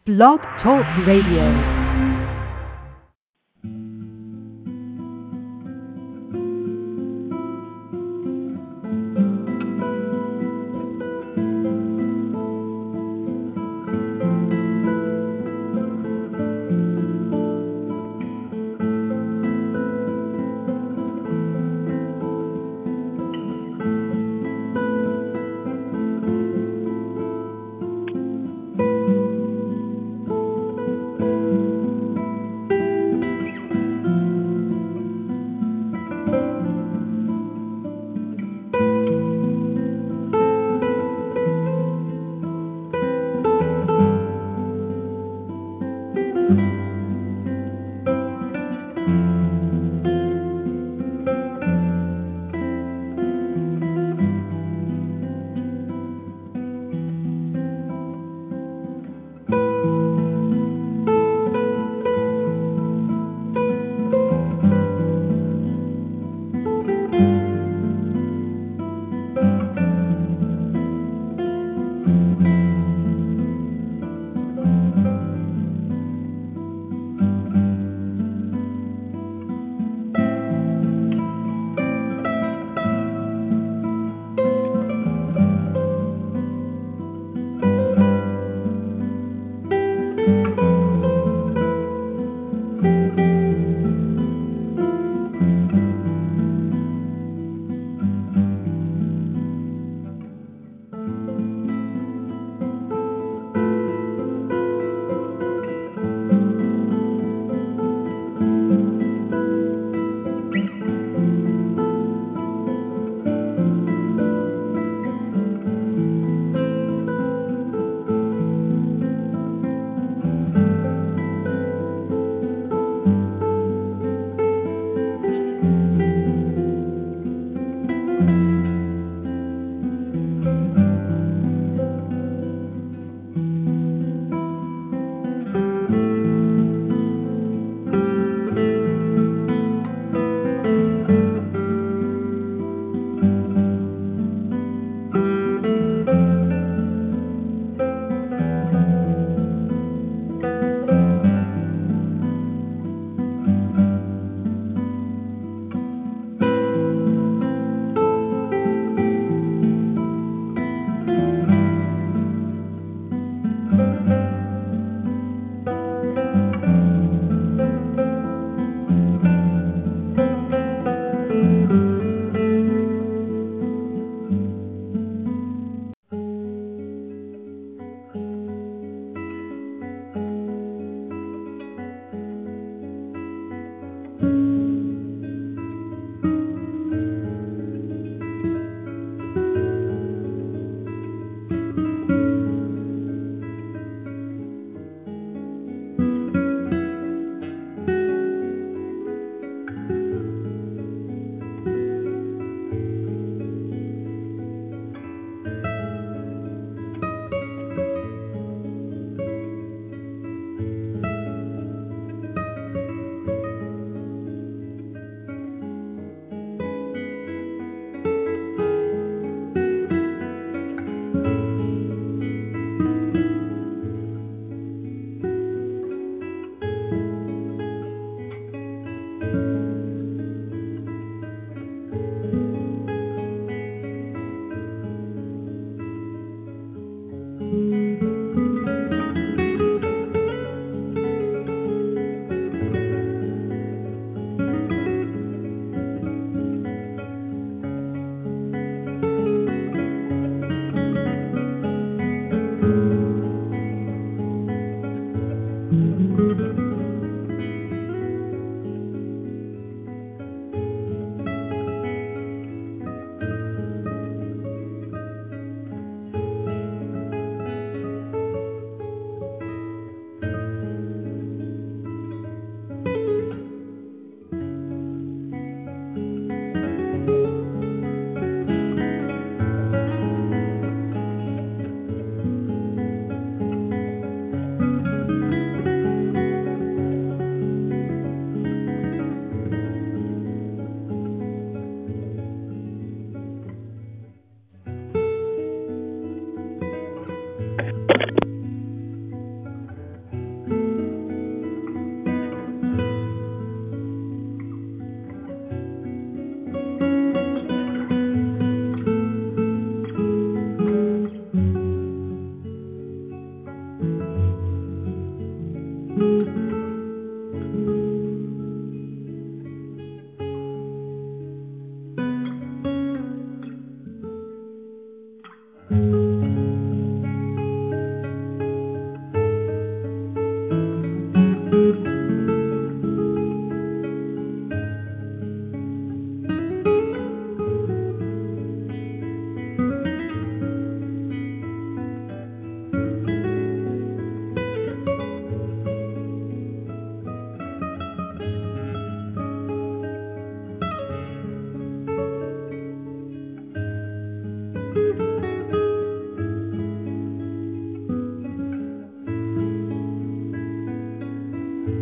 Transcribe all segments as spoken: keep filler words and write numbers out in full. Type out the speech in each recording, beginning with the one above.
Blog Talk Radio.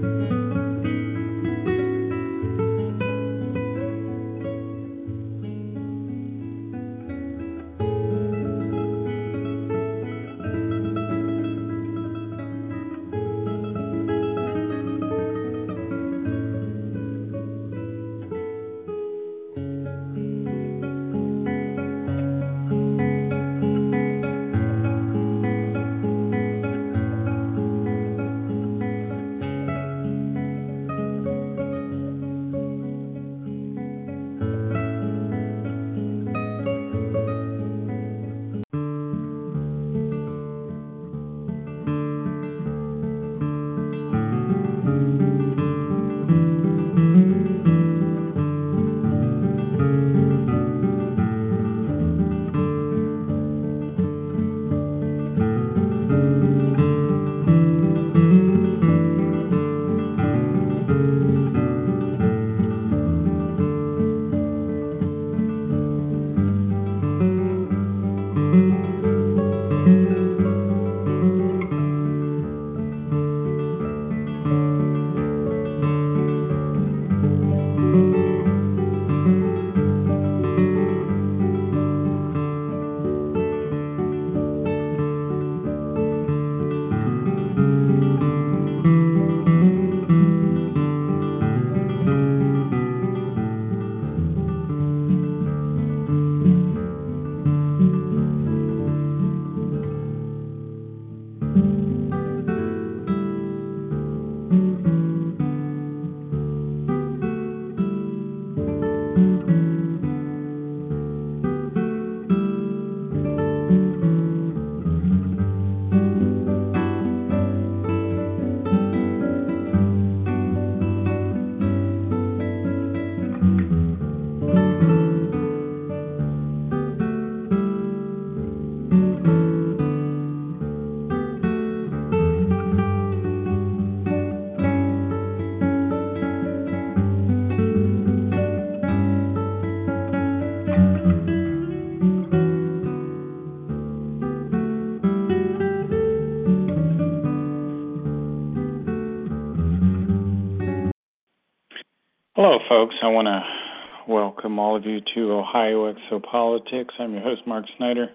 Hello, folks. I want to welcome all of you to Ohio Exopolitics. I'm your host, Mark Snyder.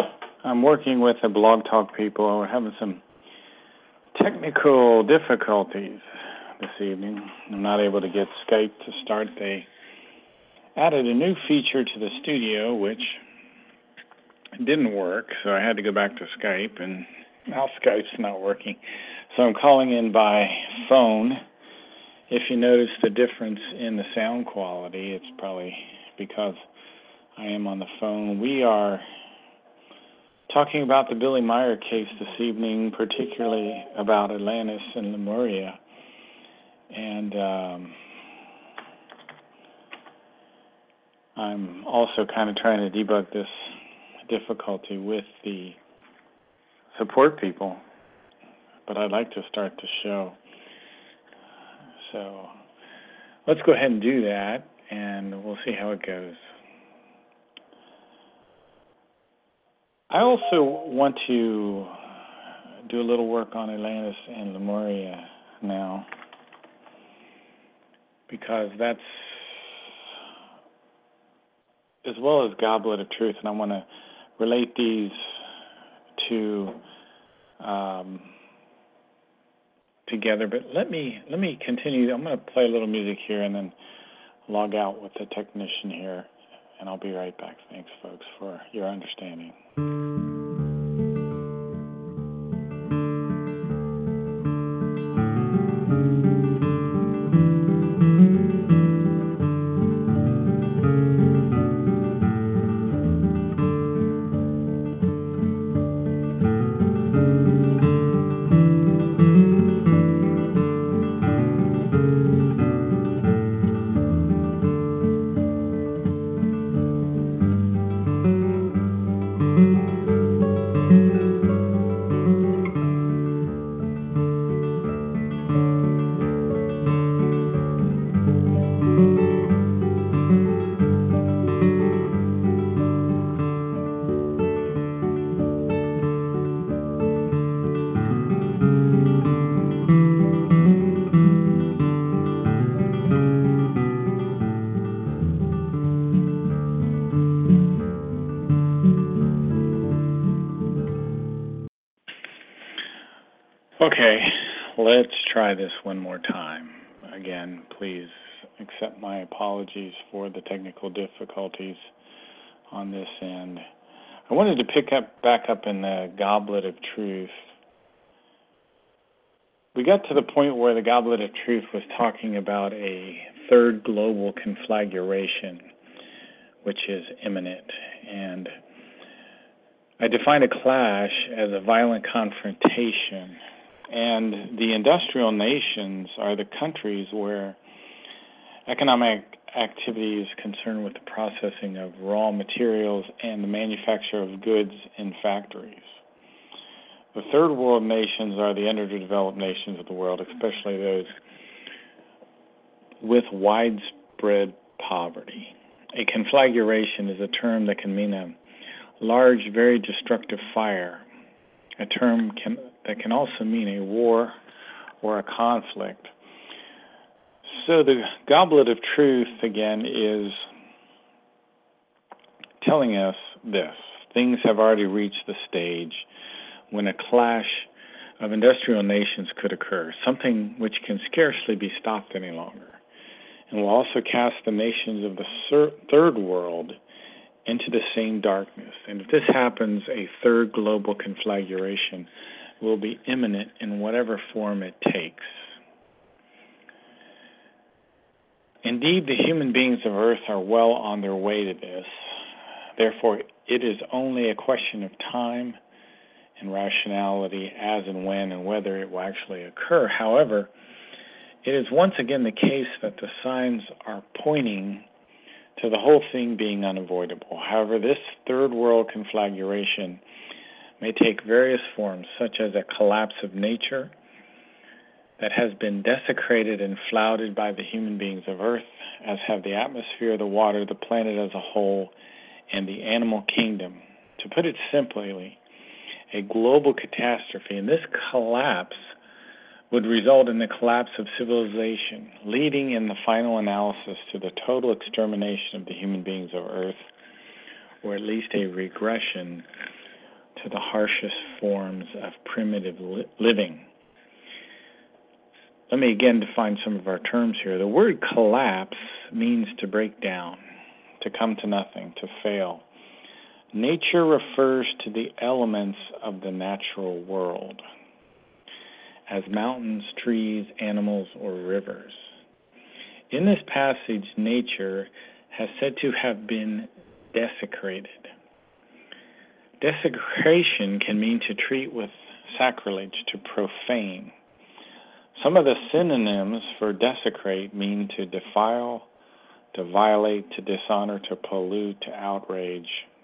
I'm working with the Blog Talk people. We're having some technical difficulties this evening. I'm not able to get Skype to start. They added a new feature to the studio, which didn't work, so I had to go back to Skype, and now Skype's not working. So I'm calling in by phone. If you notice the difference in the sound quality, it's probably because I am on the phone. We are talking about the Billy Meier case this evening, particularly about Atlantis and Lemuria. And um, I'm also kind of trying to debug this difficulty with the support people, but I'd like to start the show. So let's go ahead and do that, and we'll see how it goes. I also want to do a little work on Atlantis and Lemuria now, because that's, as well as Goblet of Truth, and I want to relate these to um, together. But let me let me continue. I'm going to play a little music here and then log out with the technician here, and I'll be right back. Thanks, folks, for your understanding. Okay, let's try this one more time. Again, please accept my apologies for the technical difficulties on this end. I wanted to pick up back up in the Goblet of Truth. We got to the point where the Goblet of Truth was talking about a third global conflagration, which is imminent. And I define a clash as a violent confrontation. And the industrial nations are the countries where economic activity is concerned with the processing of raw materials and the manufacture of goods in factories. The third world nations are the underdeveloped nations of the world, especially those with widespread poverty. A conflagration is a term that can mean a large, very destructive fire. A term can, that can also mean a war or a conflict. So the Goblet of Truth, again, is telling us this. Things have already reached the stage when a clash of industrial nations could occur, something which can scarcely be stopped any longer, and will also cast the nations of the third world into the same darkness. And if this happens, a third global conflagration will be imminent in whatever form it takes. Indeed, the human beings of Earth are well on their way to this. Therefore, it is only a question of time and rationality as and when and whether it will actually occur. However, it is once again the case that the signs are pointing to the whole thing being unavoidable. However, this third world conflagration may take various forms, such as a collapse of nature that has been desecrated and flouted by the human beings of Earth, as have the atmosphere, the water, the planet as a whole, and the animal kingdom. To put it simply, a global catastrophe, and this collapse would result in the collapse of civilization, leading in the final analysis to the total extermination of the human beings of Earth, or at least a regression to the harshest forms of primitive li- living. Let me again define some of our terms here. The word collapse means to break down, to come to nothing, to fail. Nature refers to the elements of the natural world, as mountains, trees, animals, or rivers. In this passage, nature has said to have been desecrated. Desecration can mean to treat with sacrilege, to profane. Some of the synonyms for desecrate mean to defile, to violate, to dishonor, to pollute, to outrage.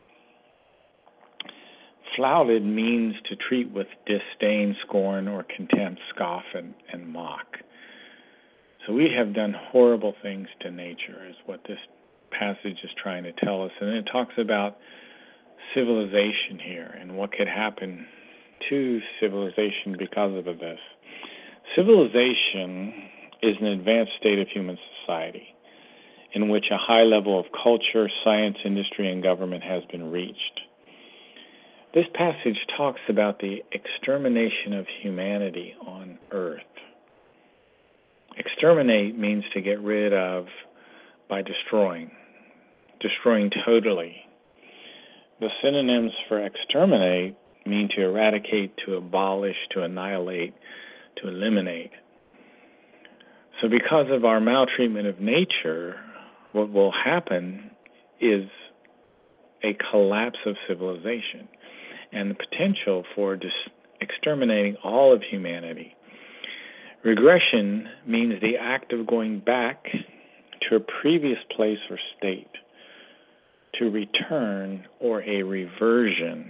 Flouted means to treat with disdain, scorn, or contempt, scoff, and, and mock. So we have done horrible things to nature, is what this passage is trying to tell us. And it talks about civilization here and what could happen to civilization because of this. Civilization is an advanced state of human society in which a high level of culture, science, industry, and government has been reached. This passage talks about the extermination of humanity on Earth. Exterminate means to get rid of by destroying, destroying totally. The synonyms for exterminate mean to eradicate, to abolish, to annihilate, to eliminate. So because of our maltreatment of nature, what will happen is a collapse of civilization and the potential for dis- exterminating all of humanity. Regression means the act of going back to a previous place or state, to return, or a reversion.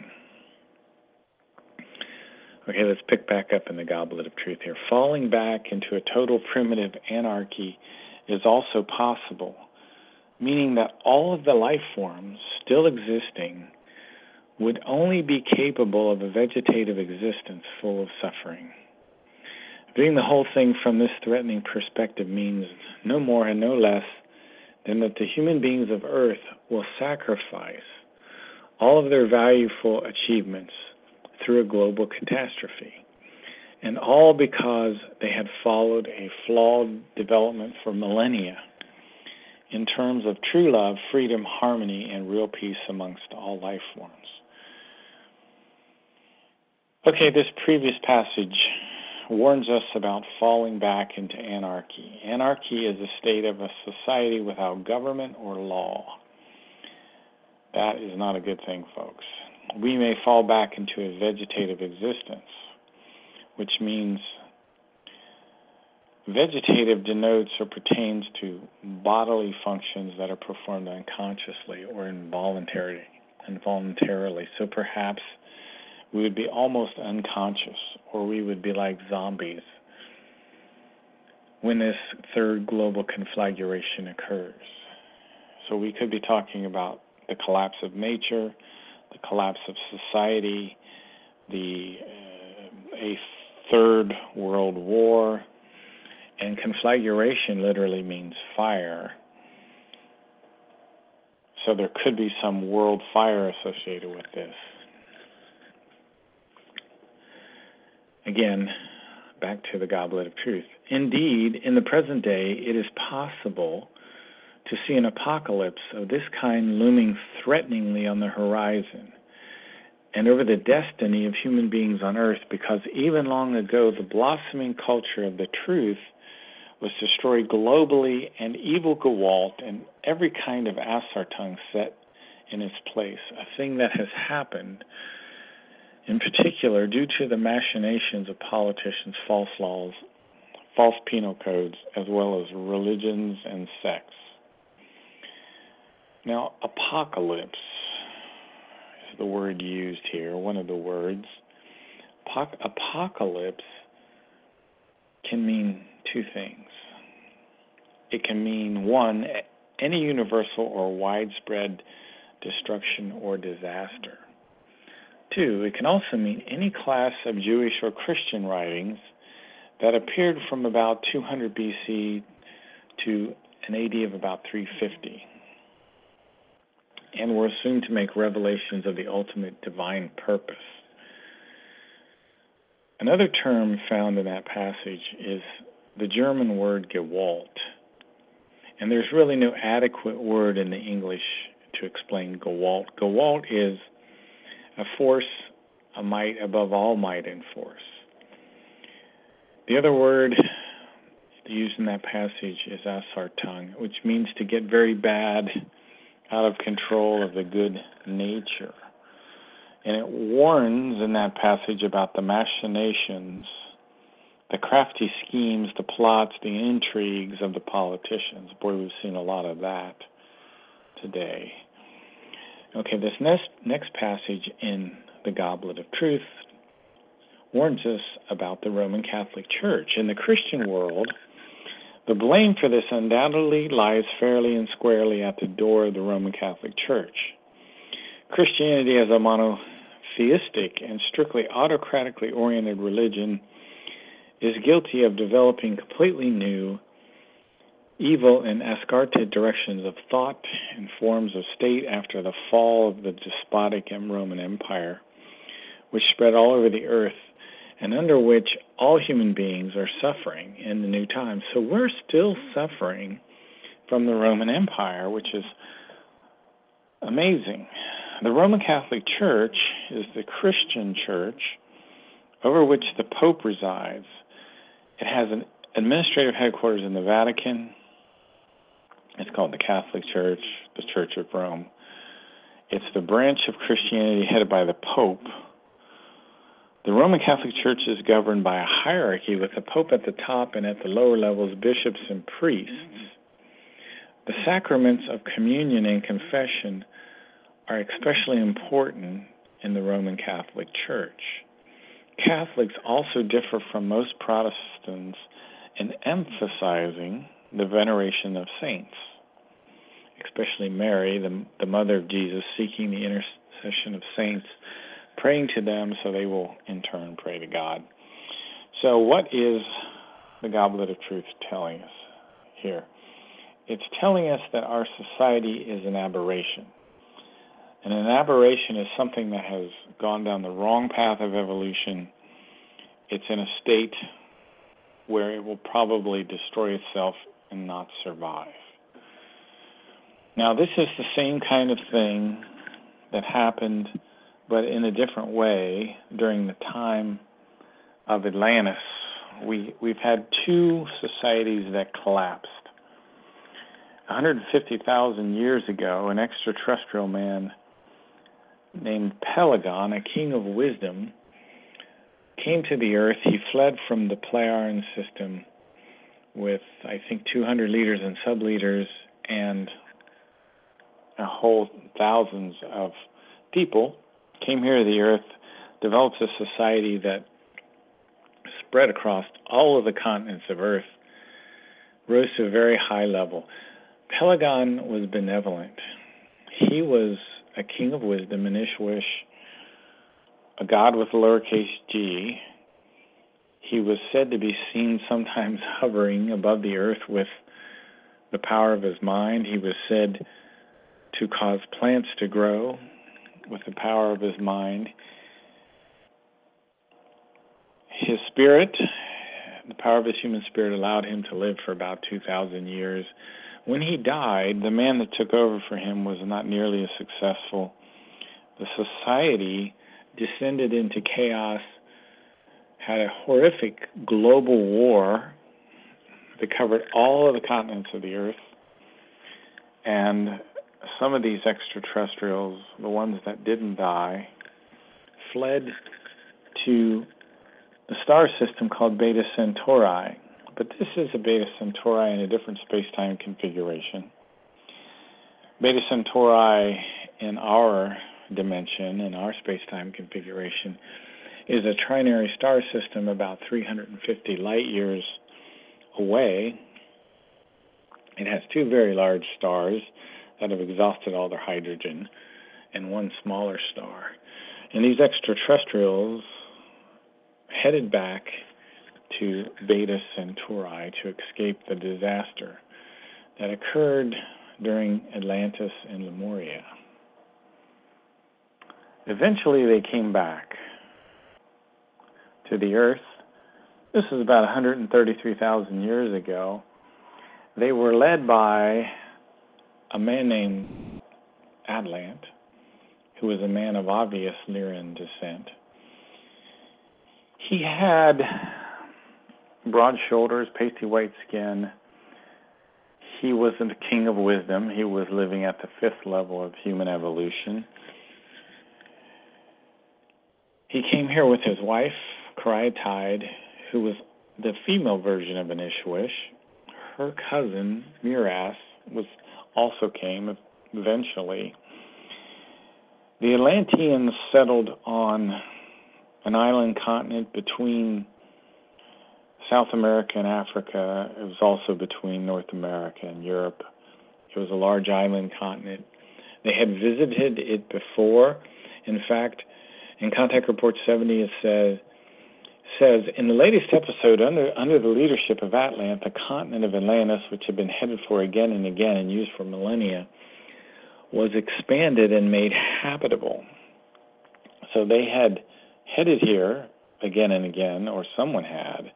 Okay, let's pick back up in the Goblet of Truth here. Falling back into a total primitive anarchy is also possible, meaning that all of the life forms still existing would only be capable of a vegetative existence full of suffering. Viewing the whole thing from this threatening perspective means no more and no less than that the human beings of Earth will sacrifice all of their valuable achievements through a global catastrophe. And all because they had followed a flawed development for millennia in terms of true love, freedom, harmony, and real peace amongst all life forms. Okay, this previous passage warns us about falling back into anarchy. Anarchy is a state of a society without government or law. That is not a good thing, folks. We may fall back into a vegetative existence, which means vegetative denotes or pertains to bodily functions that are performed unconsciously or involuntarily. involuntarily. So perhaps we would be almost unconscious, or we would be like zombies when this third global conflagration occurs. So we could be talking about the collapse of nature, the collapse of society, the uh, a third world war, and conflagration literally means fire. So there could be some world fire associated with this. Again, back to the Goblet of Truth. Indeed, in the present day, it is possible to see an apocalypse of this kind looming threateningly on the horizon and over the destiny of human beings on earth, because even long ago, the blossoming culture of the truth was destroyed globally, and evil Gewalt and every kind of Asartung set in its place, a thing that has happened in particular due to the machinations of politicians, false laws, false penal codes, as well as religions and sects. Now, apocalypse is the word used here, one of the words. Apocalypse can mean two things. It can mean, one, any universal or widespread destruction or disaster. Two, it can also mean any class of Jewish or Christian writings that appeared from about two hundred B C to an A D of about three fifty, and were assumed to make revelations of the ultimate divine purpose. Another term found in that passage is the German word Gewalt, and there's really no adequate word in the English to explain Gewalt. Gewalt is a force, a might above all might and force. The other word used in that passage is Asartung, which means to get very bad, out of control of the good nature. And it warns in that passage about the machinations, the crafty schemes, the plots, the intrigues of the politicians. Boy, we've seen a lot of that today. Okay, this next, next passage in the Goblet of Truth warns us about the Roman Catholic Church. In the Christian world, the blame for this undoubtedly lies fairly and squarely at the door of the Roman Catholic Church. Christianity, as a monotheistic and strictly autocratically oriented religion, is guilty of developing completely new, evil and Asgardic directions of thought and forms of state after the fall of the despotic Roman Empire, which spread all over the earth and under which all human beings are suffering in the new times. So we're still suffering from the Roman Empire, which is amazing. The Roman Catholic Church is the Christian church over which the Pope resides. It has an administrative headquarters in the Vatican. It's called the Catholic Church, the Church of Rome. It's the branch of Christianity headed by the Pope. The Roman Catholic Church is governed by a hierarchy with the Pope at the top and at the lower levels, bishops and priests. The sacraments of communion and confession are especially important in the Roman Catholic Church. Catholics also differ from most Protestants in emphasizing the veneration of saints, especially Mary, the, the mother of Jesus, seeking the intercession of saints, praying to them so they will in turn pray to God. So what is the Goblet of Truth telling us here? It's telling us that our society is an aberration. And an aberration is something that has gone down the wrong path of evolution it's in a state where it will probably destroy itself and not survive. Now, this is the same kind of thing that happened, but in a different way, during the time of Atlantis. We, we've had two societies that collapsed. one hundred fifty thousand years ago, an extraterrestrial man named Pelagon, a king of wisdom, came to the earth. He fled from the Pleiadian system with, I think, two hundred leaders and sub-leaders and a whole thousands of people, came here to the earth, developed a society that spread across all of the continents of earth, rose to a very high level. Pelagon was benevolent. He was a king of wisdom, an Ishwish, a god with a lowercase g. He was said to be seen sometimes hovering above the earth with the power of his mind. He was said to cause plants to grow with the power of his mind. His spirit, the power of his human spirit, allowed him to live for about two thousand years. When he died, the man that took over for him was not nearly as successful. The society descended into chaos, had a horrific global war that covered all of the continents of the earth, and some of these extraterrestrials, the ones that didn't die, fled to a star system called Beta Centauri. But this is a Beta Centauri in a different space-time configuration. Beta Centauri in our dimension, in our space-time configuration, is a trinary star system about three hundred fifty light years away. It has two very large stars that have exhausted all their hydrogen and one smaller star. And these extraterrestrials headed back to Beta Centauri to escape the disaster that occurred during Atlantis and Lemuria. Eventually they came back to the Earth. This is about one hundred thirty-three thousand years ago. They were led by a man named Atlant, who was a man of obvious Lyran descent. He had broad shoulders, pasty white skin. He was the king of wisdom. He was living at the fifth level of human evolution. He came here with his wife, Kariatide, who was the female version of an Ishwish. Her cousin, Miraz, was also came eventually. The Atlanteans settled on an island continent between South America and Africa. It was also between North America and Europe. It was a large island continent. They had visited it before. In fact, in Contact Report seventy, it says, says, in the latest episode, under under the leadership of Atlant, the continent of Atlantis, which had been headed for again and again and used for millennia, was expanded and made habitable. So they had headed here again and again, or someone had,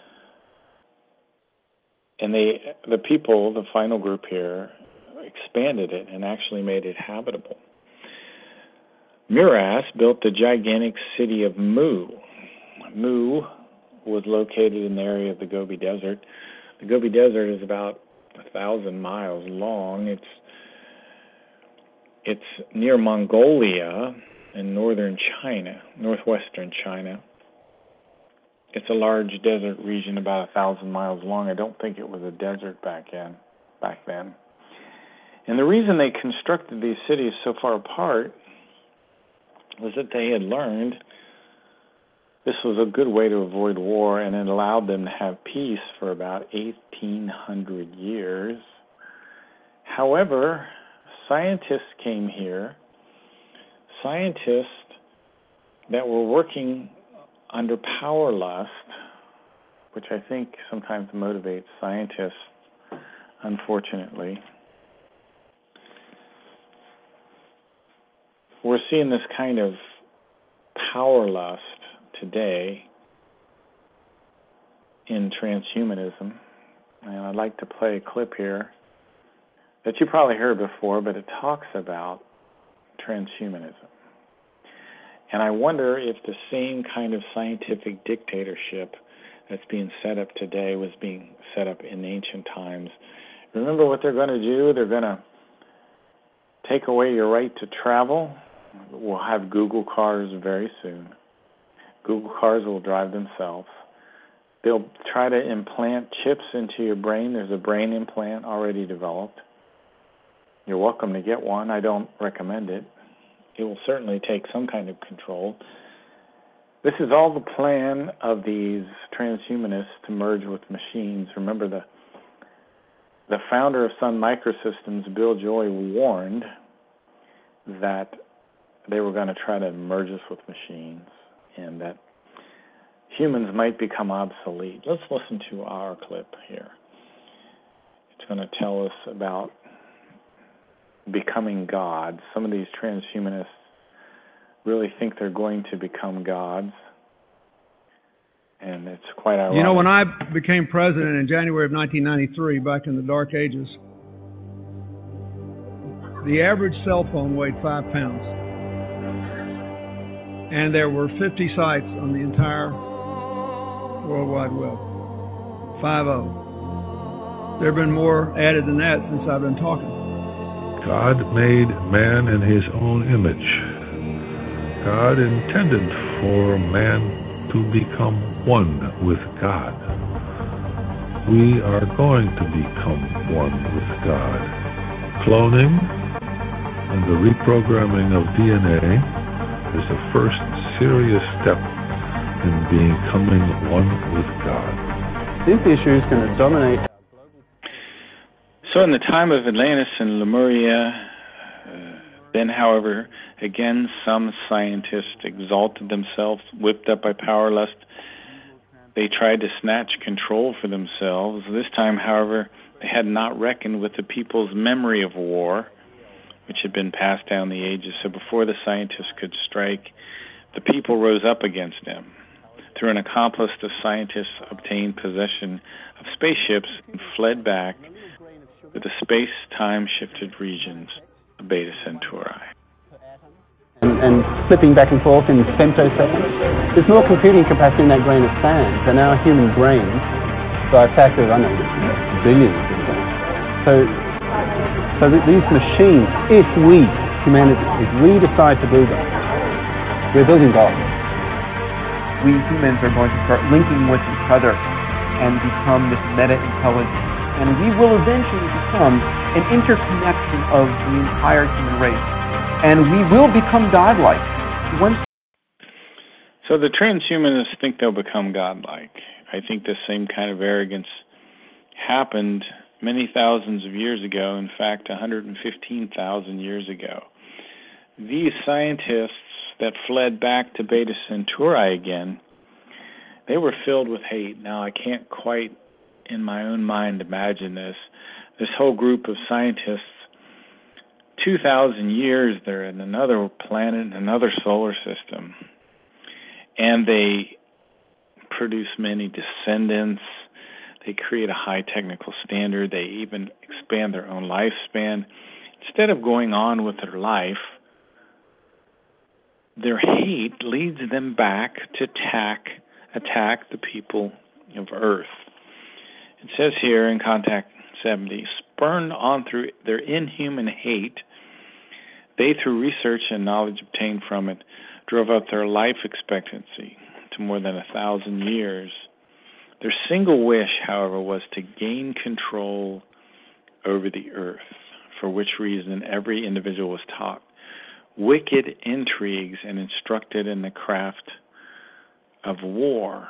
and they, the people, the final group here, expanded it and actually made it habitable. Miraz built the gigantic city of Mu. Mu was located in the area of the Gobi Desert. The Gobi Desert is about a thousand miles long. It's it's near Mongolia in northern China, northwestern China. It's a large desert region, about a thousand miles long. I don't think it was a desert back in back then. And the reason they constructed these cities so far apart was that they had learned this was a good way to avoid war, and it allowed them to have peace for about eighteen hundred years. However, scientists came here, scientists that were working under power lust, which I think sometimes motivates scientists, unfortunately. We're seeing this kind of power lust today in transhumanism, and I'd like to play a clip here that you probably heard before, but it talks about transhumanism. And I wonder if the same kind of scientific dictatorship that's being set up today was being set up in ancient times. Remember what they're going to do? They're going to take away your right to travel. We'll have Google cars very soon. Google cars will drive themselves. They'll try to implant chips into your brain. There's a brain implant already developed. You're welcome to get one. I don't recommend it. It will certainly take some kind of control. This is all the plan of these transhumanists to merge with machines. Remember, the the founder of Sun Microsystems, Bill Joy, warned that they were going to try to merge us with machines and that humans might become obsolete. Let's listen to our clip here. It's going to tell us about becoming gods. Some of these transhumanists really think they're going to become gods, and it's quite ironic. You know, when I became president in January of nineteen ninety-three, back in the dark ages, the average cell phone weighed five pounds. And there were fifty sites on the entire World Wide Web. Five oh. There have been more added than that since I've been talking. God made man in his own image. God intended for man to become one with God. We are going to become one with God. Cloning and the reprogramming of D N A is the first serious step in becoming one with God. This issue is going to dominate. So in the time of Atlantis and Lemuria, uh, then, however, again, some scientists exalted themselves, whipped up by power lust. They tried to snatch control for themselves. This time, however, they had not reckoned with the people's memory of war, which had been passed down the ages. So before the scientists could strike, the people rose up against them. Through an accomplice, the scientists obtained possession of spaceships and fled back to the space-time shifted regions of Beta Centauri. And, and flipping back and forth in femtoseconds. There's more computing capacity in that grain of sand than our human brains by a factor of, I don't know, billions of them. So, so that these machines, if we, humanity, if we decide to build them, we're building God. We humans are going to start linking with each other and become this meta-intelligence. And we will eventually become an interconnection of the entire human race. And we will become godlike. Once so the transhumanists think they'll become godlike. I think the same kind of arrogance happened many thousands of years ago, in fact, one hundred fifteen thousand years ago. These scientists that fled back to Beta Centauri again, they were filled with hate. Now, I can't quite, in my own mind, imagine this. This whole group of scientists, two thousand years, they're in another planet, another solar system, and they produce many descendants. They create a high technical standard. They even expand their own lifespan. Instead of going on with their life, their hate leads them back to attack, attack the people of Earth. It says here in Contact seventy, spurned on through their inhuman hate, they, through research and knowledge obtained from it, drove up their life expectancy to more than a thousand years. Their single wish, however, was to gain control over the Earth, for which reason every individual was taught wicked intrigues and instructed in the craft of war.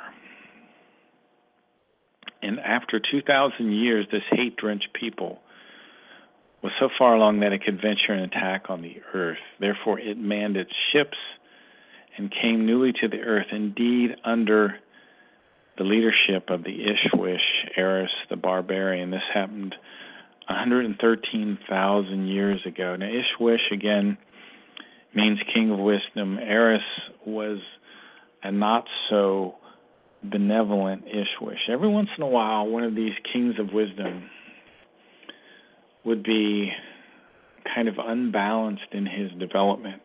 And after two thousand years, this hate-drenched people was so far along that it could venture an attack on the Earth. Therefore, it manned its ships and came newly to the Earth, indeed under the leadership of the Ishwish, Eris the barbarian. This happened one hundred thirteen thousand years ago. Now, Ishwish, again, means king of wisdom. Eris was a not-so benevolent Ishwish. Every once in a while, one of these kings of wisdom would be kind of unbalanced in his development.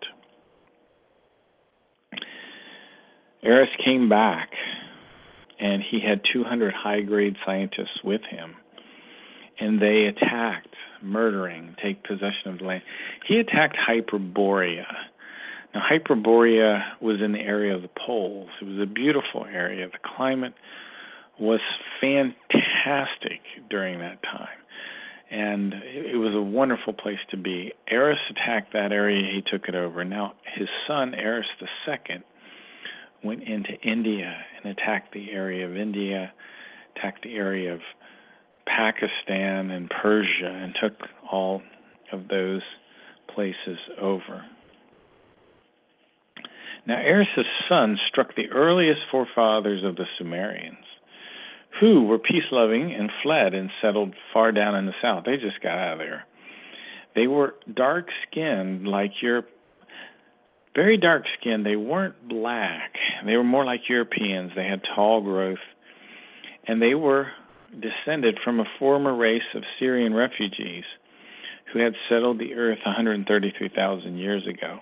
Eris came back, and he had two hundred high-grade scientists with him, and they attacked, murdering, take possession of the land. He attacked Hyperborea. Now, Hyperborea was in the area of the poles. It was a beautiful area. The climate was fantastic during that time, and it was a wonderful place to be. Eris attacked that area. He took it over. Now, his son, Eris the Second, went into India and attacked the area of India, attacked the area of Pakistan and Persia, and took all of those places over. Now, Eris's son struck the earliest forefathers of the Sumerians, who were peace-loving and fled and settled far down in the south. They just got out of there. They were dark-skinned like Europe. Very dark-skinned. They weren't black. They were more like Europeans. They had tall growth, and they were descended from a former race of Syrian refugees who had settled the earth one hundred thirty-three thousand years ago.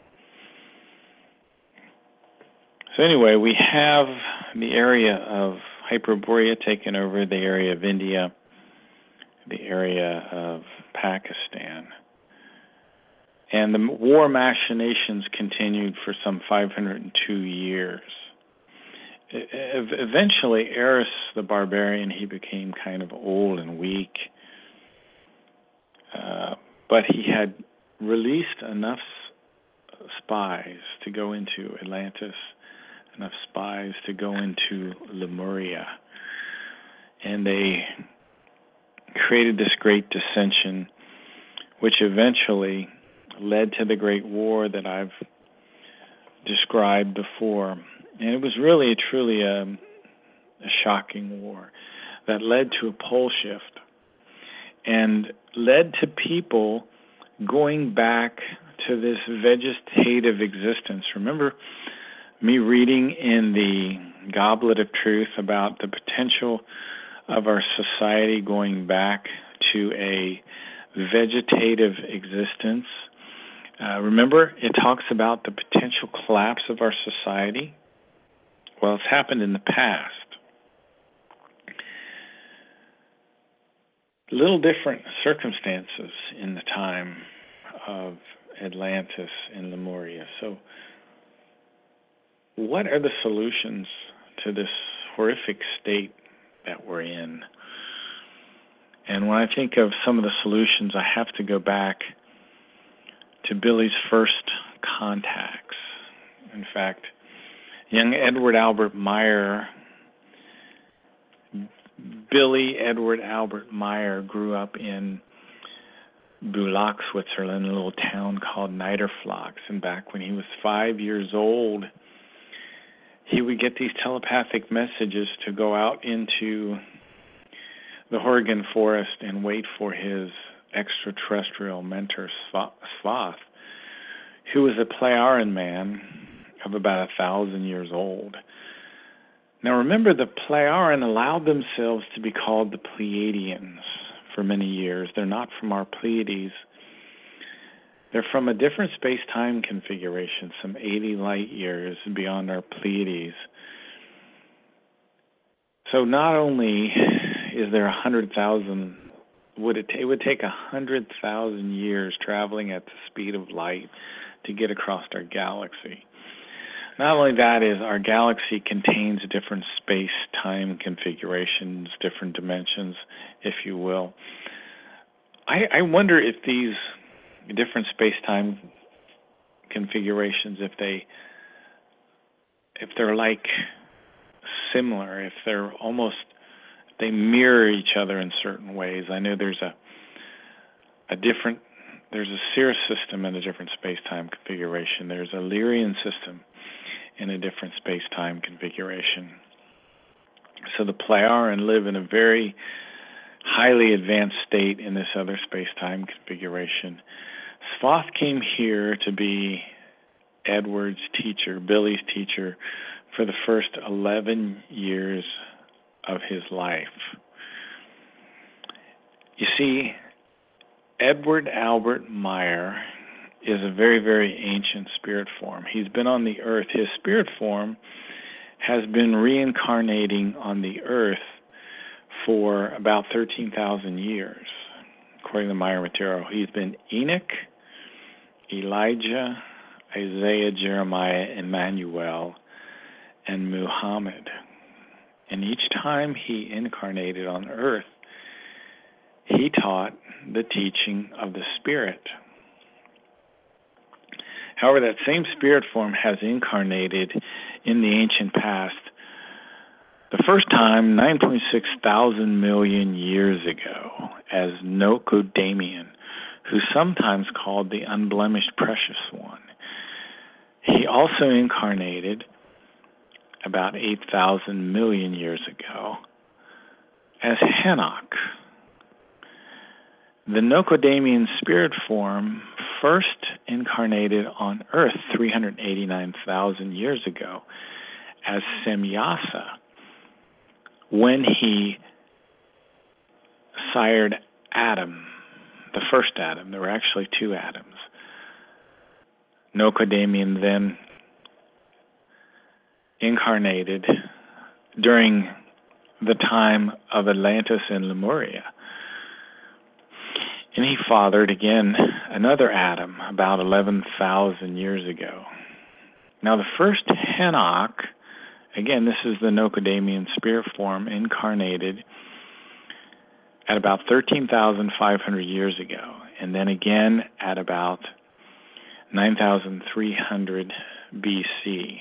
So anyway, we have the area of Hyperborea taken over, the area of India, the area of Pakistan. And the war machinations continued for some five hundred two years. Eventually, Eris the barbarian, he became kind of old and weak. Uh, but he had released enough spies to go into Atlantis, enough spies to go into Lemuria. And they created this great dissension, which eventually led to the Great War that I've described before. And it was really, truly a, a shocking war that led to a pole shift and led to people going back to this vegetative existence. Remember me reading in the Goblet of Truth about the potential of our society going back to a vegetative existence? Uh, remember, it talks about the potential collapse of our society. Well, it's happened in the past. Little different circumstances in the time of Atlantis and Lemuria. So, what are the solutions to this horrific state that we're in? And when I think of some of the solutions, I have to go back to Billy's first contacts. In fact, young Edward Albert Meyer, Billy Edward Albert Meyer grew up in Bulak, Switzerland, a little town called Niederflachs. And back when he was five years old, he would get these telepathic messages to go out into the Horgan forest and wait for his extraterrestrial mentor, Svath, who was a Plejaren man of about a thousand years old. Now remember, the Plejaren allowed themselves to be called the Pleiadians for many years. They're not from our Pleiades. They're from a different space-time configuration, some eighty light years beyond our Pleiades. So not only is there one hundred thousand, would it, it would take one hundred thousand years traveling at the speed of light to get across our galaxy. Not only that, is our galaxy contains different space-time configurations, different dimensions, if you will. I, I wonder if these different space-time configurations, if they, if they're like similar, if they're almost, they mirror each other in certain ways. I know there's a a different, there's a Cirrus system in a different space-time configuration. There's a Lyrian system in a different space-time configuration. So the Plejaren live in a very highly advanced state in this other space-time configuration. Svath came here to be Edward's teacher, Billy's teacher, for the first eleven years of his life. You see, Edward Albert Meyer is a very, very ancient spirit form. He's been on the earth. His spirit form has been reincarnating on the earth for about thirteen thousand years, according to Meyer material. He's been Enoch, Elijah, Isaiah, Jeremiah, Emmanuel, and Muhammad. And each time he incarnated on earth, he taught the teaching of the Spirit. However, that same spirit form has incarnated in the ancient past, the first time nine point six thousand million years ago, as Nocodamian, who's sometimes called the unblemished precious one. He also incarnated about eight thousand million years ago as Henoch. The Nocodamian spirit form first incarnated on earth three hundred eighty-nine thousand years ago as Semyasa, when he sired Adam, the first Adam. There were actually two Adams. Nocodamian then incarnated during the time of Atlantis and Lemuria. And he fathered again another Adam about eleven thousand years ago. Now the first Henoch, again, this is the Nocodamian spirit form, incarnated at about thirteen thousand five hundred years ago, and then again at about nine thousand three hundred B C.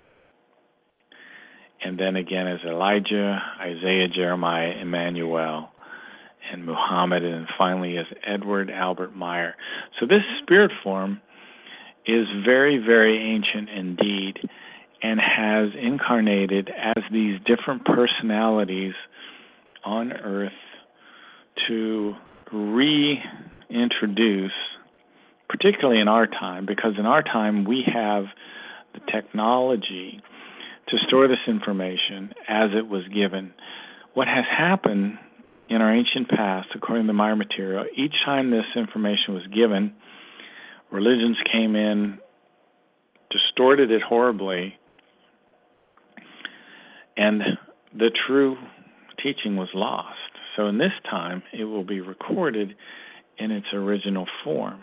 And then again as Elijah, Isaiah, Jeremiah, Emmanuel, and Muhammad, and finally as Edward Albert Meyer. So this spirit form is very, very ancient indeed, and has incarnated as these different personalities on earth to reintroduce, particularly in our time, because in our time we have the technology to store this information as it was given. What has happened in our ancient past, according to Meyer material, each time this information was given, religions came in, distorted it horribly, and the true teaching was lost. So in this time, it will be recorded in its original form.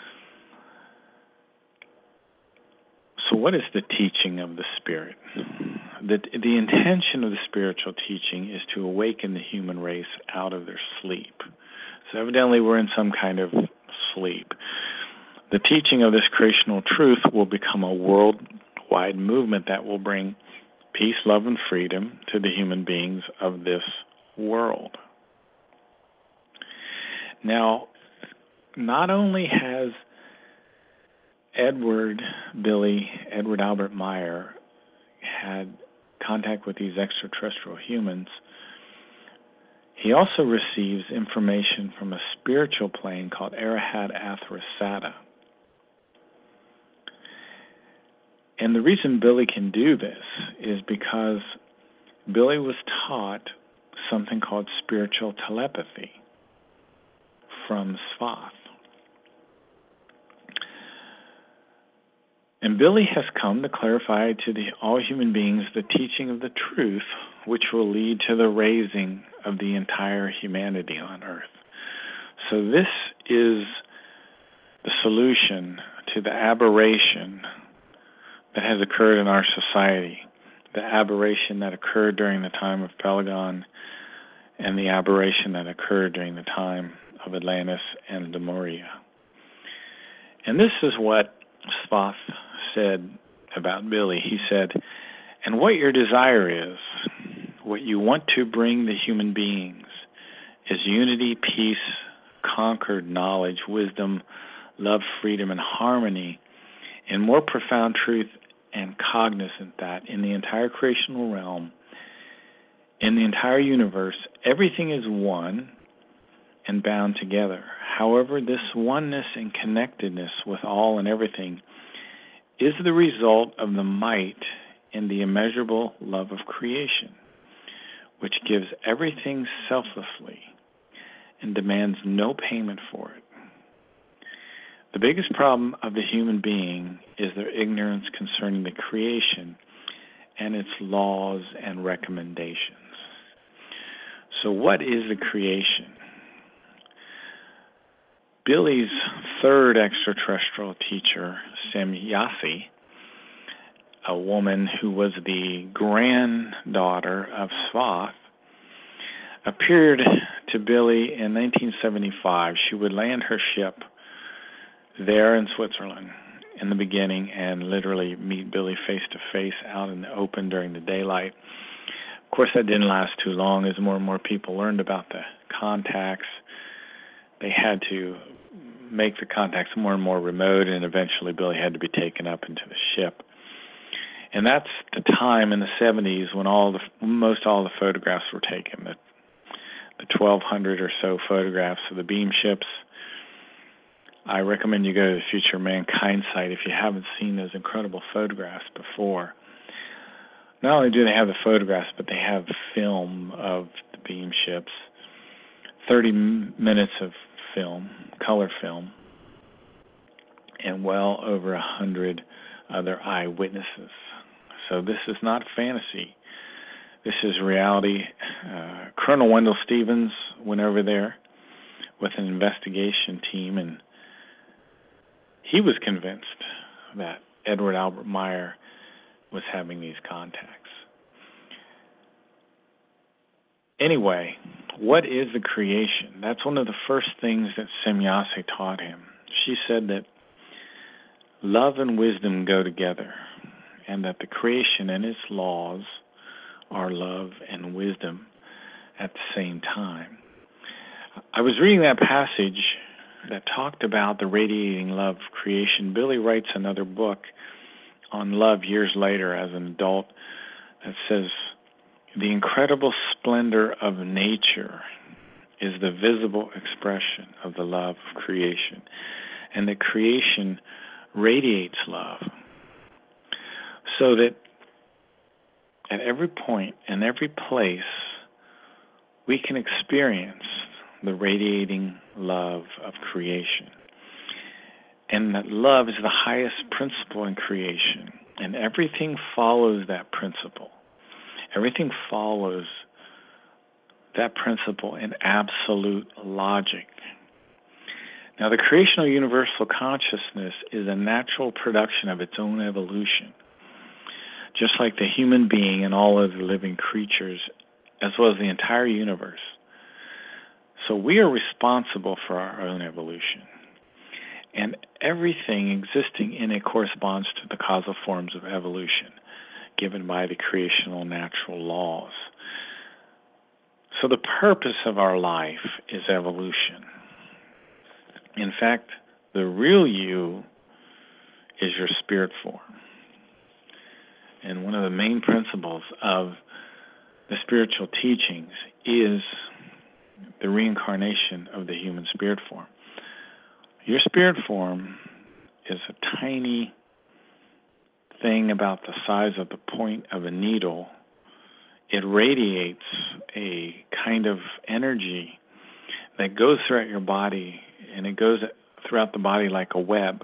So what is the teaching of the Spirit? The, the intention of the spiritual teaching is to awaken the human race out of their sleep. So evidently we're in some kind of sleep. The teaching of this creational truth will become a worldwide movement that will bring peace, love, and freedom to the human beings of this world. Now, not only has Edward Billy, Edward Albert Meyer, had contact with these extraterrestrial humans, he also receives information from a spiritual plane called Arahat Athrasata. And the reason Billy can do this is because Billy was taught something called spiritual telepathy from Svath. And Billy has come to clarify to the, all human beings the teaching of the truth, which will lead to the raising of the entire humanity on earth. So this is the solution to the aberration that has occurred in our society, the aberration that occurred during the time of Pelagon, and the aberration that occurred during the time of Atlantis and Lemuria. And this is what Svath said about Billy. He said, and what your desire is, what you want to bring the human beings, is unity, peace, conquered knowledge, wisdom, love, freedom, and harmony, and more profound truth and cognizant that in the entire creational realm, in the entire universe, everything is one and bound together. However, this oneness and connectedness with all and everything is the result of the might in the immeasurable love of creation, which gives everything selflessly and demands no payment for it. The biggest problem of the human being is their ignorance concerning the creation and its laws and recommendations. So what is the creation? Billy's third extraterrestrial teacher, Semjase, a woman who was the granddaughter of Svath, appeared to Billy in nineteen seventy-five. She would land her ship there in Switzerland in the beginning and literally meet Billy face to face out in the open during the daylight. Of course, that didn't last too long. As more and more people learned about the contacts, they had to make the contacts more and more remote, and eventually Billy had to be taken up into the ship. And that's the time in the seventies when all the most all the photographs were taken, the, the twelve hundred or so photographs of the beam ships. I recommend you go to the Future Mankind site if you haven't seen those incredible photographs before. Not only do they have the photographs, but they have film of the beam ships, thirty minutes of film, color film, and well over a hundred other eyewitnesses. So this is not fantasy. This is reality. Uh, Colonel Wendell Stevens went over there with an investigation team, and he was convinced that Edward Albert Meyer was having these contacts. Anyway, what is the creation? That's one of the first things that Semjase taught him. She said that love and wisdom go together, and that the creation and its laws are love and wisdom at the same time. I was reading that passage that talked about the radiating love of creation. Billy writes another book on love years later as an adult that says, the incredible splendor of nature is the visible expression of the love of creation, and that creation radiates love, so that at every point and every place we can experience the radiating love of creation. And that love is the highest principle in creation, and everything follows that principle. Everything follows that principle in absolute logic. Now, the creational universal consciousness is a natural production of its own evolution, just like the human being and all other living creatures, as well as the entire universe. So we are responsible for our own evolution. And everything existing in it corresponds to the causal forms of evolution given by the creational natural laws. So the purpose of our life is evolution. In fact, the real you is your spirit form. And one of the main principles of the spiritual teachings is the reincarnation of the human spirit form. Your spirit form is a tiny thing about the size of the point of a needle. It radiates a kind of energy that goes throughout your body, and it goes throughout the body like a web.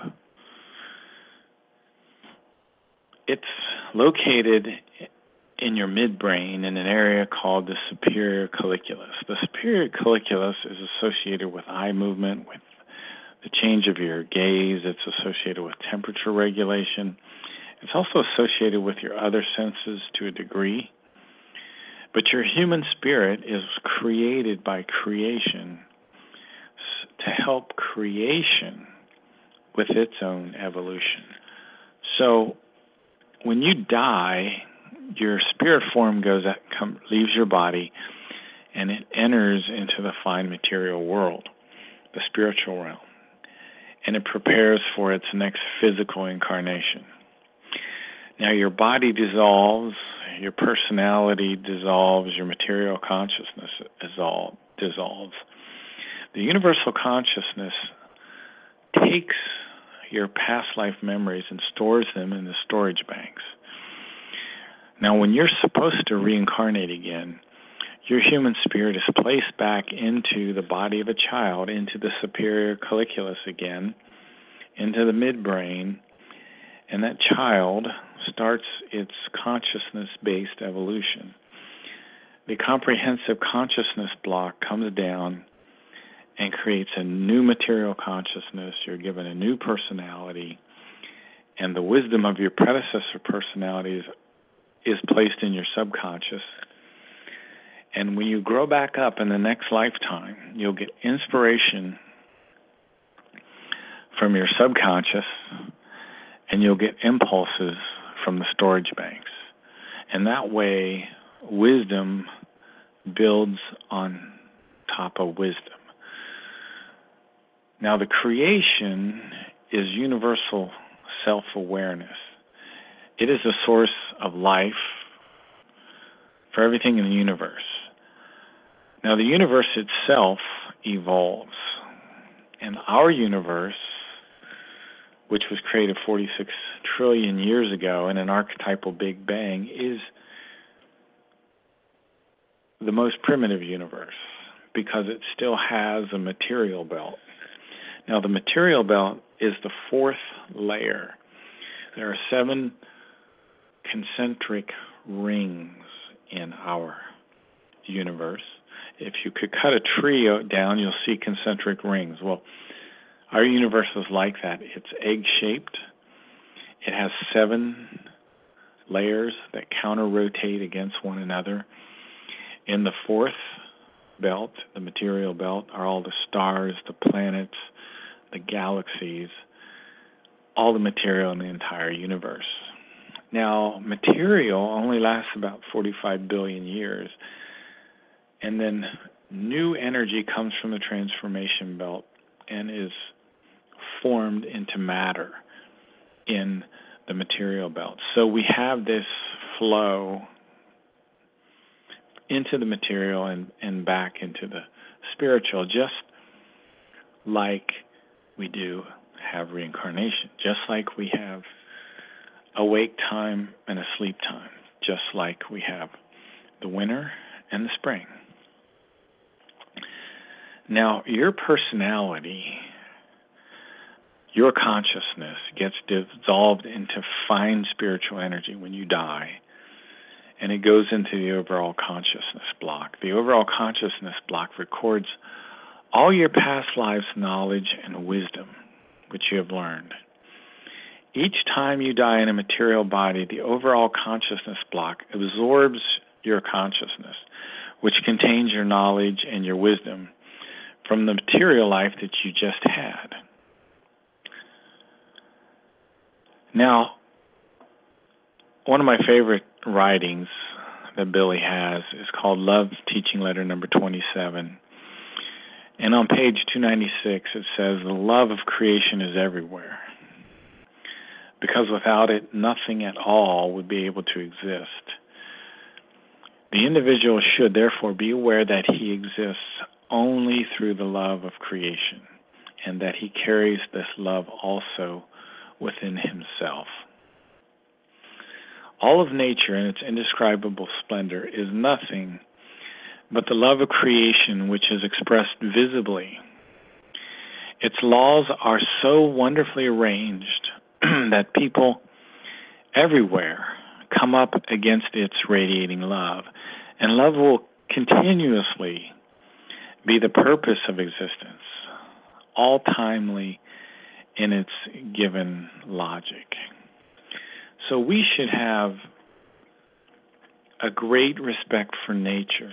It's located in your midbrain in an area called the superior colliculus. The superior colliculus is associated with eye movement, with the change of your gaze. It's associated with temperature regulation. It's also associated with your other senses to a degree. But your human spirit is created by creation to help creation with its own evolution. So when you die, your spirit form goes out, come, leaves your body, and it enters into the fine material world, the spiritual realm, and it prepares for its next physical incarnation. Now your body dissolves, your personality dissolves, your material consciousness dissolve, dissolves. The universal consciousness takes your past life memories and stores them in the storage banks. Now, when you're supposed to reincarnate again, your human spirit is placed back into the body of a child, into the superior colliculus again, into the midbrain, and that child starts its consciousness-based evolution. The comprehensive consciousness block comes down and creates a new material consciousness. You're given a new personality, and the wisdom of your predecessor personalities is placed in your subconscious. And when you grow back up in the next lifetime, you'll get inspiration from your subconscious, and you'll get impulses from the storage banks. And that way, wisdom builds on top of wisdom. Now, the creation is universal self-awareness. It is the source of life for everything in the universe. Now, the universe itself evolves, and our universe, which was created forty-six trillion years ago in an archetypal Big Bang, is the most primitive universe because it still has a material belt. Now, the material belt is the fourth layer. There are seven concentric rings in our universe. If you could cut a tree down, you'll see concentric rings. Well, our universe is like that. It's egg-shaped. It has seven layers that counter-rotate against one another. In the fourth belt, the material belt, are all the stars, the planets, the galaxies, all the material in the entire universe. Now, material only lasts about forty-five billion years, and then new energy comes from the transformation belt and is formed into matter in the material belt. So we have this flow into the material and, and back into the spiritual, just like we do have reincarnation, just like we have awake time and a sleep time, just like we have the winter and the spring. Now, your personality, your consciousness gets dissolved into fine spiritual energy when you die, and it goes into the overall consciousness block. The overall consciousness block records all your past lives' knowledge and wisdom, which you have learned. Each time you die in a material body, the overall consciousness block absorbs your consciousness, which contains your knowledge and your wisdom from the material life that you just had. Now, one of my favorite writings that Billy has is called Love Teaching Letter number twenty-seven. And on page two ninety-six, it says, the love of creation is everywhere, because without it, nothing at all would be able to exist. The individual should therefore be aware that he exists only through the love of creation, and that he carries this love also within himself. All of nature in its indescribable splendor is nothing but the love of creation, which is expressed visibly. Its laws are so wonderfully arranged that people everywhere come up against its radiating love, and love will continuously be the purpose of existence, all timely in its given logic. So we should have a great respect for nature.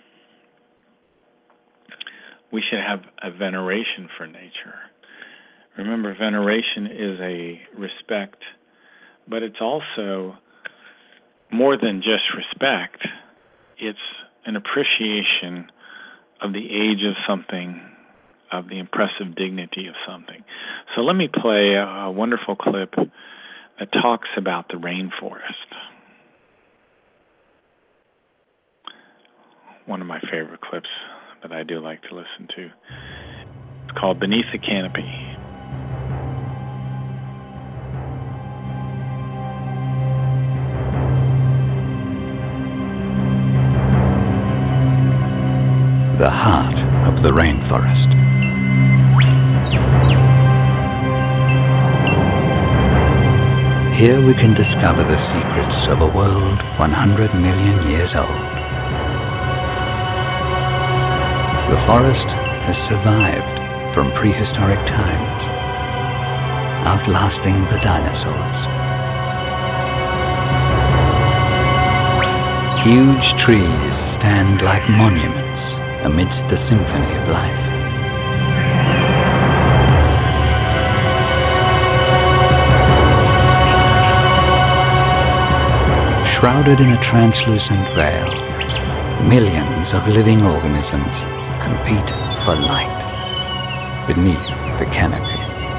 We should have a veneration for nature. Remember, veneration is a respect, but it's also more than just respect. It's an appreciation of the age of something, of the impressive dignity of something. So let me play a, a wonderful clip that talks about the rainforest. One of my favorite clips that I do like to listen to. It's called Beneath the Canopy. the heart of the rainforest. Here we can discover the secrets of a world one hundred million years old. The forest has survived from prehistoric times, outlasting the dinosaurs. Huge trees stand like monuments amidst the symphony of life. Shrouded in a translucent veil, millions of living organisms compete for light beneath the canopy.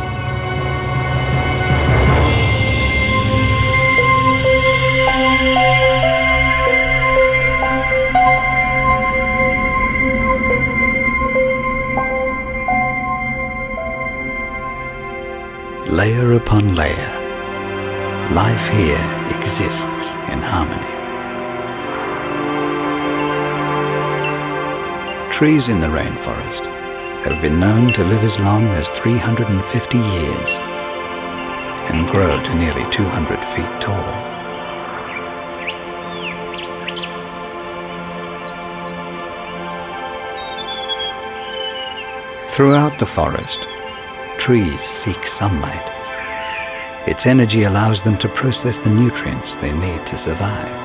Layer upon layer, life here exists in harmony. Trees in the rainforest have been known to live as long as three hundred fifty years and grow to nearly two hundred feet tall. Throughout the forest, trees seek sunlight. Its energy allows them to process the nutrients they need to survive.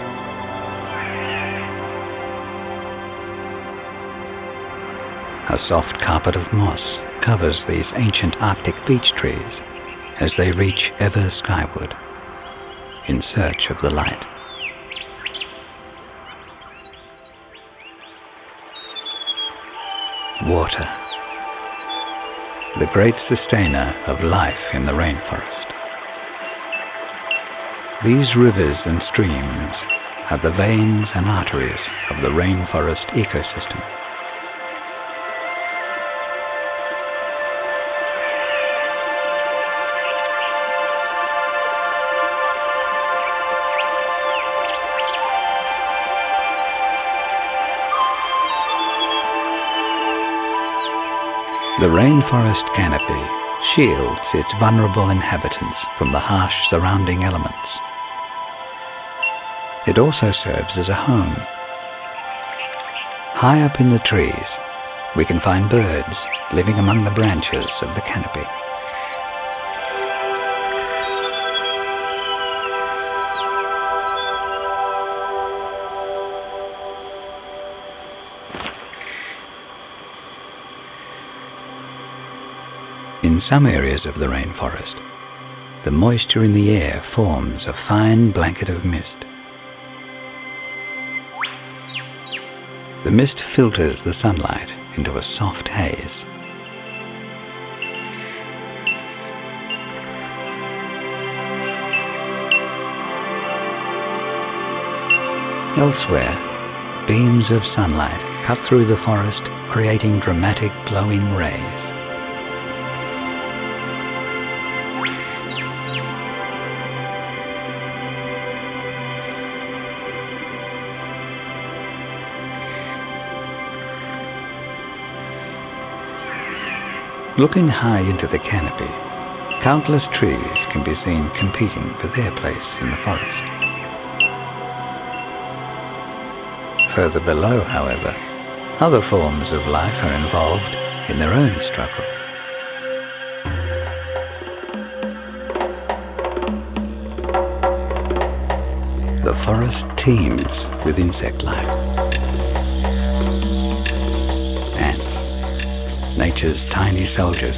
A soft carpet of moss covers these ancient Arctic beech trees as they reach ever skyward in search of the light. Water, the great sustainer of life in the rainforest. These rivers and streams are the veins and arteries of the rainforest ecosystem. The rainforest canopy shields its vulnerable inhabitants from the harsh surrounding elements. It also serves as a home. High up in the trees, we can find birds living among the branches of the canopy. In some areas of the rainforest, the moisture in the air forms a fine blanket of mist. The mist filters the sunlight into a soft haze. Elsewhere, beams of sunlight cut through the forest, creating dramatic glowing rays. Looking high into the canopy, countless trees can be seen competing for their place in the forest. Further below, however, other forms of life are involved in their own struggle. The forest teems with insect life. Nature's tiny soldiers.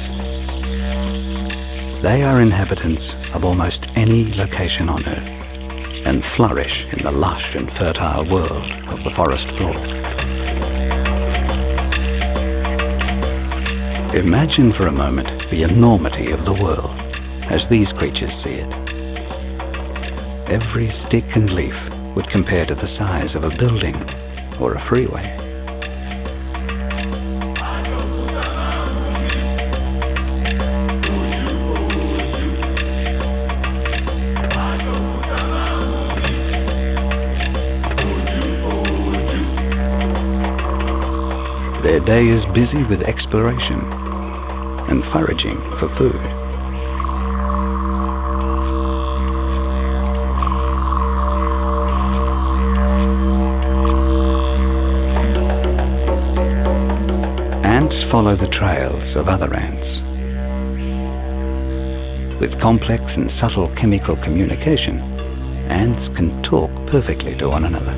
They are inhabitants of almost any location on Earth and flourish in the lush and fertile world of the forest floor. Imagine for a moment the enormity of the world as these creatures see it. Every stick and leaf would compare to the size of a building or a freeway. their day is busy with exploration and foraging for food. Ants follow the trails of other ants. With complex and subtle chemical communication, ants can talk perfectly to one another.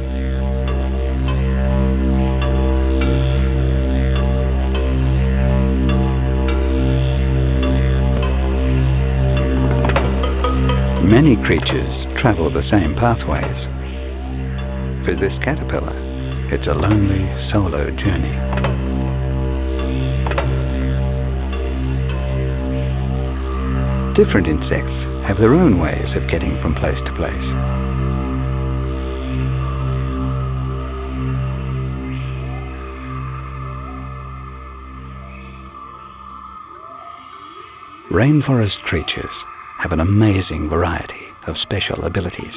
Many creatures travel the same pathways. For this caterpillar, it's a lonely solo journey. Different insects have their own ways of getting from place to place. Rainforest creatures have an amazing variety of special abilities.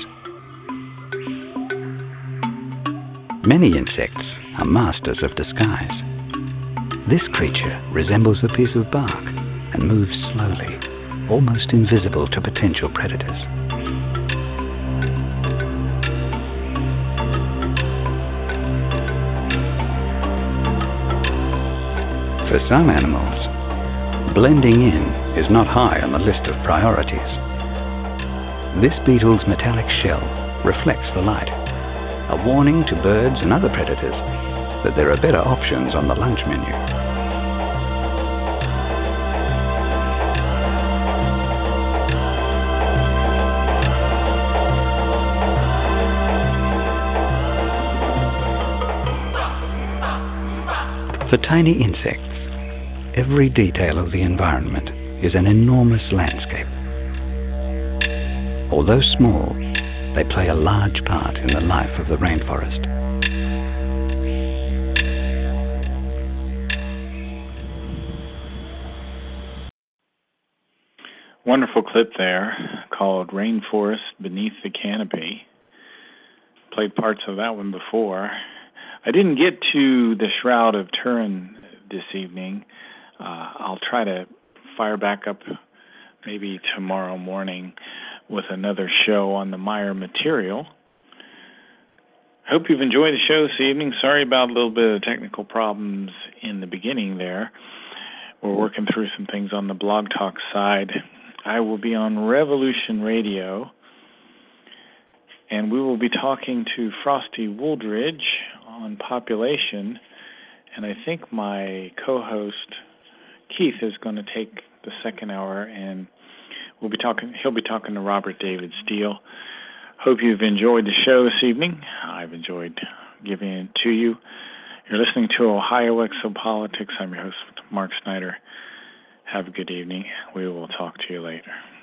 Many insects are masters of disguise. This creature resembles a piece of bark and moves slowly, almost invisible to potential predators. For some animals, blending in is not high on the list of priorities. This beetle's metallic shell reflects the light, a warning to birds and other predators that there are better options on the lunch menu. For tiny insects, every detail of the environment is an enormous landscape. Although small, they play a large part in the life of the rainforest. Wonderful clip there called Rainforest Beneath the Canopy. Played parts of that one before. I didn't get to the Shroud of Turin this evening. Uh, I'll try to fire back up maybe tomorrow morning with another show on the Meyer material. Hope you've enjoyed the show this evening. Sorry about a little bit of technical problems in the beginning there. We're working through some things on the Blog Talk side. I will be on Revolution Radio, and we will be talking to Frosty Wooldridge on population, and I think my co-host Keith is going to take the second hour, and we'll be talking. He'll be talking to Robert David Steele. Hope you've enjoyed the show this evening. I've enjoyed giving it to you. You're listening to Ohio Exopolitics. I'm your host, Mark Snyder. Have a good evening. We will talk to you later.